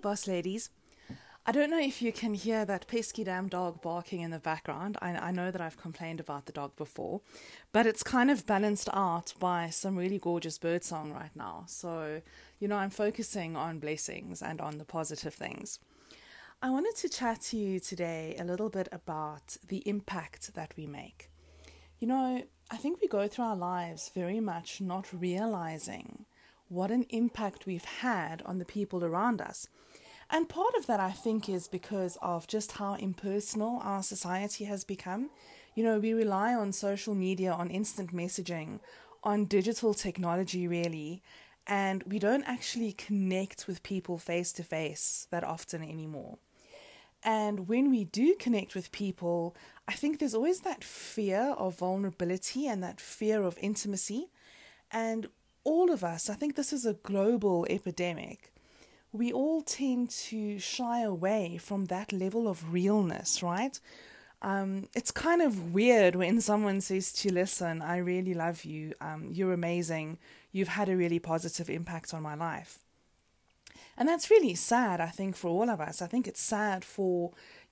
boss ladies. I don't know if you can hear that pesky damn dog barking in the background. I know that I've complained about the dog before, but it's kind of balanced out by some really gorgeous birdsong right now. So, I'm focusing on blessings and on the positive things. I wanted to chat to you today a little bit about the impact that we make. I think we go through our lives very much not realizing what an impact we've had on the people around us. And part of that, I think, is because of just how impersonal our society has become. We rely on social media, on instant messaging, on digital technology, really, and we don't actually connect with people face to face that often anymore. And when we do connect with people, I think there's always that fear of vulnerability and that fear of intimacy. And all of us, I think this is a global epidemic, we all tend to shy away from that level of realness, right? It's kind of weird when someone says to you, listen, I really love you, you're amazing, you've had a really positive impact on my life. And that's really sad, I think, for all of us. I think it's sad for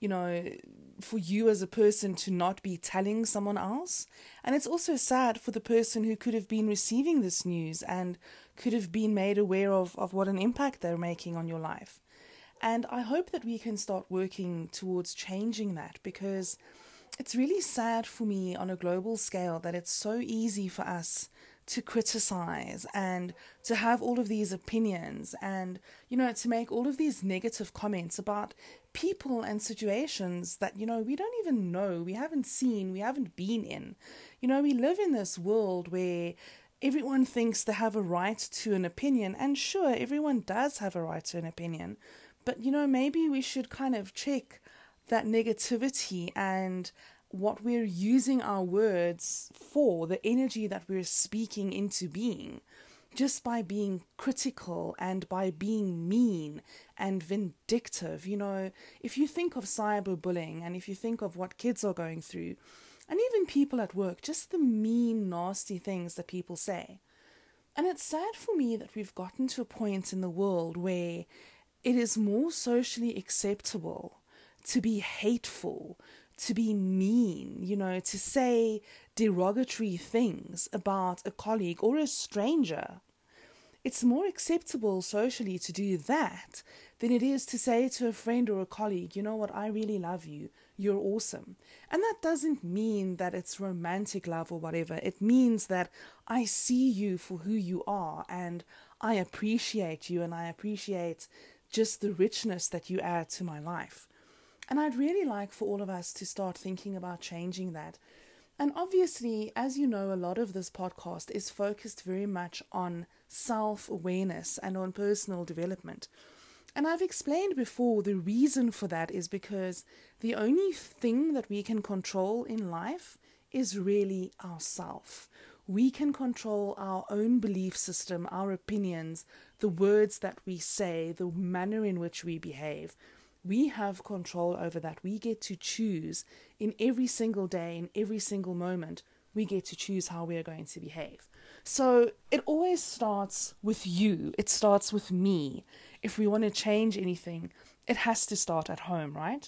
you as a person to not be telling someone else. And it's also sad for the person who could have been receiving this news and could have been made aware of what an impact they're making on your life. And I hope that we can start working towards changing that, because it's really sad for me on a global scale that it's so easy for us to criticize and to have all of these opinions and, to make all of these negative comments about people and situations that, we don't even know, we haven't seen, we haven't been in. We live in this world where everyone thinks they have a right to an opinion, and sure, everyone does have a right to an opinion, but, maybe we should kind of check that negativity and what we're using our words for, the energy that we're speaking into being, just by being critical and by being mean and vindictive. If you think of cyberbullying and if you think of what kids are going through, and even people at work, just the mean, nasty things that people say. And it's sad for me that we've gotten to a point in the world where it is more socially acceptable to be hateful, to be mean, to say derogatory things about a colleague or a stranger. It's more acceptable socially to do that than it is to say to a friend or a colleague, you know what, I really love you, you're awesome. And that doesn't mean that it's romantic love or whatever. It means that I see you for who you are and I appreciate you and I appreciate just the richness that you add to my life. And I'd really like for all of us to start thinking about changing that. And obviously, as you know, a lot of this podcast is focused very much on self-awareness and on personal development. And I've explained before, the reason for that is because the only thing that we can control in life is really ourself. We can control our own belief system, our opinions, the words that we say, the manner in which we behave. We have control over that. We get to choose in every single day, in every single moment, we get to choose how we are going to behave. So it always starts with you. It starts with me. If we want to change anything, it has to start at home, right?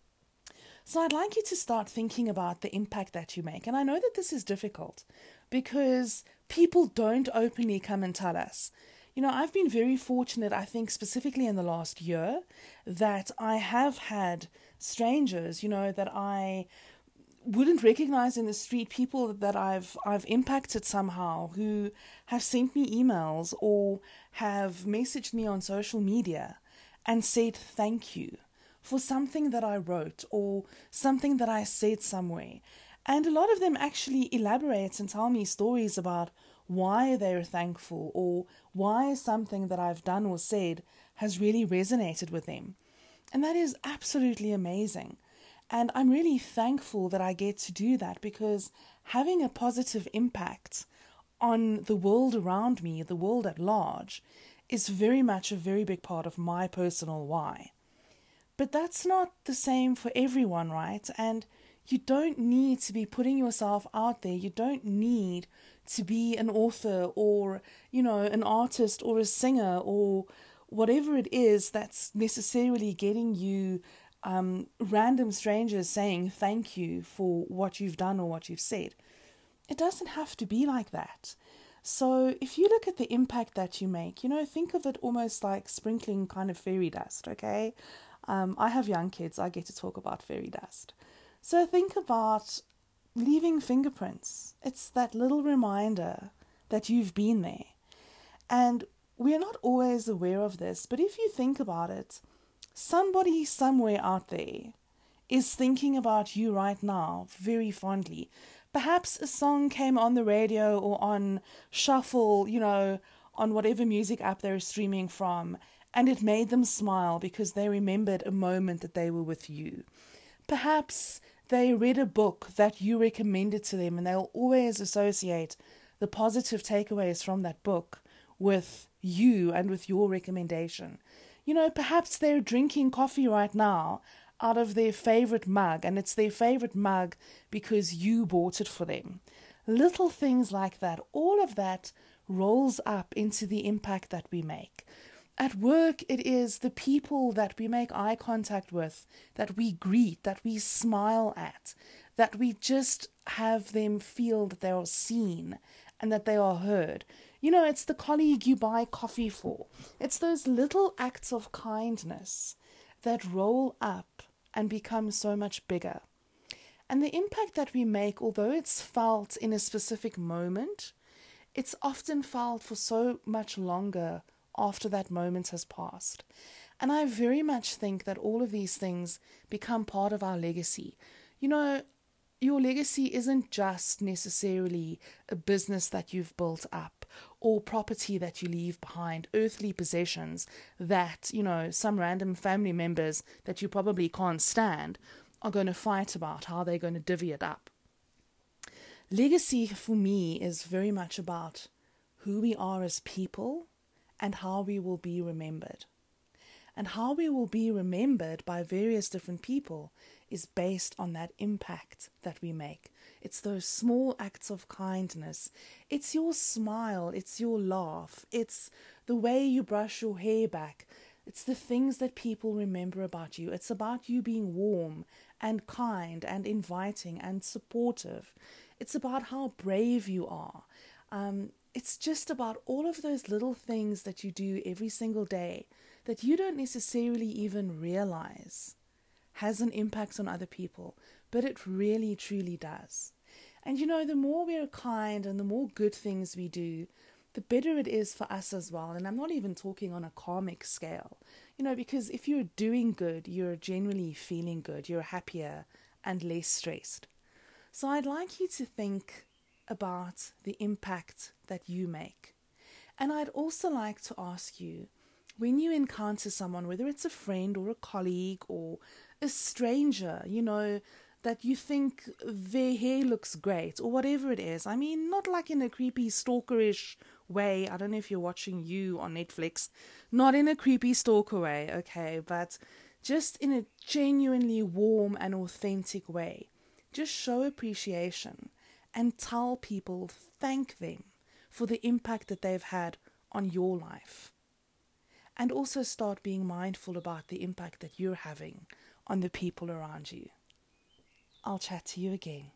So I'd like you to start thinking about the impact that you make. And I know that this is difficult because people don't openly come and tell us. I've been very fortunate, I think, specifically in the last year, that I have had strangers, that I wouldn't recognize in the street, people that I've impacted somehow, who have sent me emails or have messaged me on social media and said thank you for something that I wrote or something that I said somewhere. And a lot of them actually elaborate and tell me stories about why they're thankful or why something that I've done or said has really resonated with them. And that is absolutely amazing. And I'm really thankful that I get to do that, because having a positive impact on the world around me, the world at large, is very much a very big part of my personal why. But that's not the same for everyone, right? And you don't need to be putting yourself out there. You don't need to be an author or, an artist or a singer or whatever it is that's necessarily getting you random strangers saying thank you for what you've done or what you've said. It doesn't have to be like that. So if you look at the impact that you make, think of it almost like sprinkling kind of fairy dust, okay? I have young kids, I get to talk about fairy dust. So think about leaving fingerprints. It's that little reminder that you've been there. And we're not always aware of this, but if you think about it, somebody somewhere out there is thinking about you right now very fondly. Perhaps a song came on the radio or on shuffle, on whatever music app they're streaming from, and it made them smile because they remembered a moment that they were with you. Perhaps they read a book that you recommended to them, and they'll always associate the positive takeaways from that book with you and with your recommendation. Perhaps they're drinking coffee right now out of their favorite mug, and it's their favorite mug because you bought it for them. Little things like that, all of that rolls up into the impact that we make. At work, it is the people that we make eye contact with, that we greet, that we smile at, that we just have them feel that they are seen and that they are heard. It's the colleague you buy coffee for. It's those little acts of kindness that roll up and become so much bigger. And the impact that we make, although it's felt in a specific moment, it's often felt for so much longer after that moment has passed. And I very much think that all of these things become part of our legacy. Your legacy isn't just necessarily a business that you've built up or property that you leave behind, earthly possessions that, some random family members that you probably can't stand are going to fight about how they're going to divvy it up. Legacy for me is very much about who we are as people and how we will be remembered. And how we will be remembered by various different people is based on that impact that we make. It's those small acts of kindness. It's your smile. It's your laugh. It's the way you brush your hair back. It's the things that people remember about you. It's about you being warm and kind and inviting and supportive. It's about how brave you are. It's just about all of those little things that you do every single day that you don't necessarily even realize has an impact on other people, but it really, truly does. And the more we're kind and the more good things we do, the better it is for us as well. And I'm not even talking on a karmic scale, because if you're doing good, you're generally feeling good, you're happier and less stressed. So I'd like you to think about the impact that you make. And I'd also like to ask you, when you encounter someone, whether it's a friend or a colleague or a stranger, that you think their hair looks great or whatever it is. I mean, not like in a creepy stalkerish way. I don't know if you're watching You on Netflix. Not in a creepy stalker way, okay, but just in a genuinely warm and authentic way. Just show appreciation and tell people, thank them for the impact that they've had on your life. And also start being mindful about the impact that you're having on the people around you. I'll chat to you again.